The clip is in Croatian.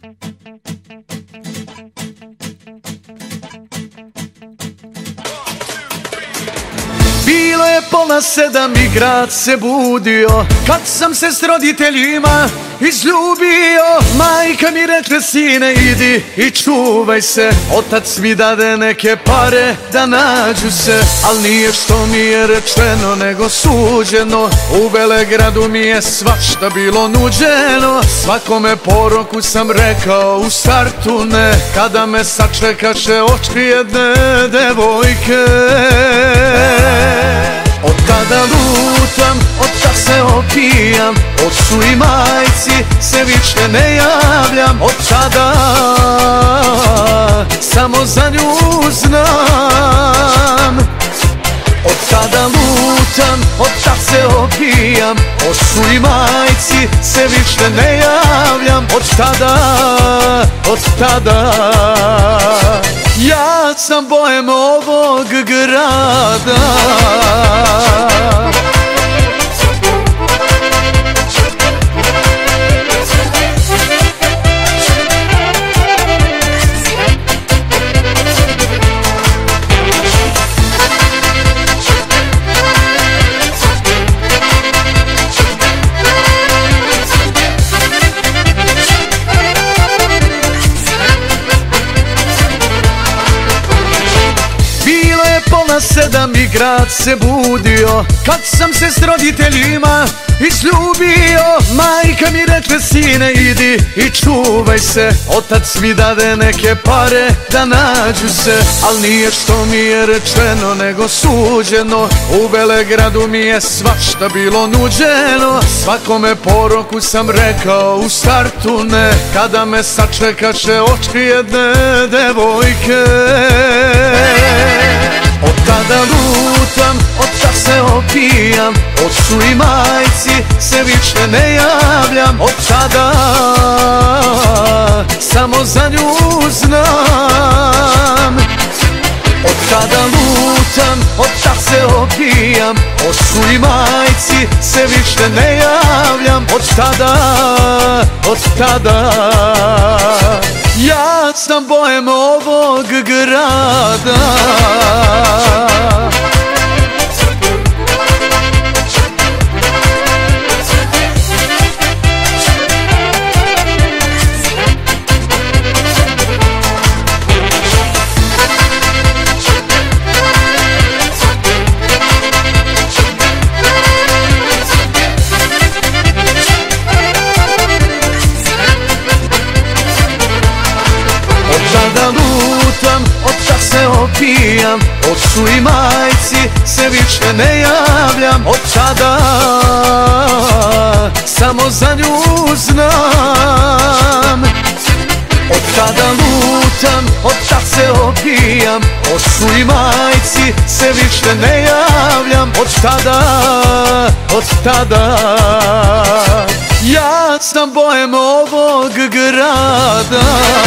Bilo je 6:30 i grad se budio, kad sam se s roditeljima izljubio. Majka mi rekla: sine, idi i čuvaj se, otac mi dade neke pare da nađu se. Al nije što mi je rečeno nego suđeno, u Velegradu mi je svašta bilo nuđeno. Svakome poruku sam rekao u startu ne, kada me sačekaše oči jedne devojke. Od tada lutam, od tad se opijam, ocu i majci se više ne javljam. Od tada samo za nju znam. Od tada lutam, od tad se opijam, ocu i majci se više ne javljam. Od tada ja sam bojem ovog grada. Bilo je 6:30 i grad se budio, kad sam se s roditeljima izljubio. Majka mi rekla: sine, idi i čuvaj se, otac mi dade neke pare da nađu se. Al nije što mi je rečeno nego suđeno, u Velegradu mi je svašta bilo nuđeno. Svakome poruku sam rekao u startu ne, kada me sačekaše oči jedne devojke. Od tada lutam, od tad se opijam, ocu i majci se više ne javljam. Od tada samo za nju znam. Od tada lutam, od tad se opijam, ocu i majci se više ne javljam. Od tada ja sam bojem ovog grada. Tada lutam, od tad se opijam, ocu i majci se više ne javljam. Od tada samo za nju znam. Od tada lutam, od tad se opijam, ocu i majci se više ne javljam. Od tada ja sam bojem ovog grada.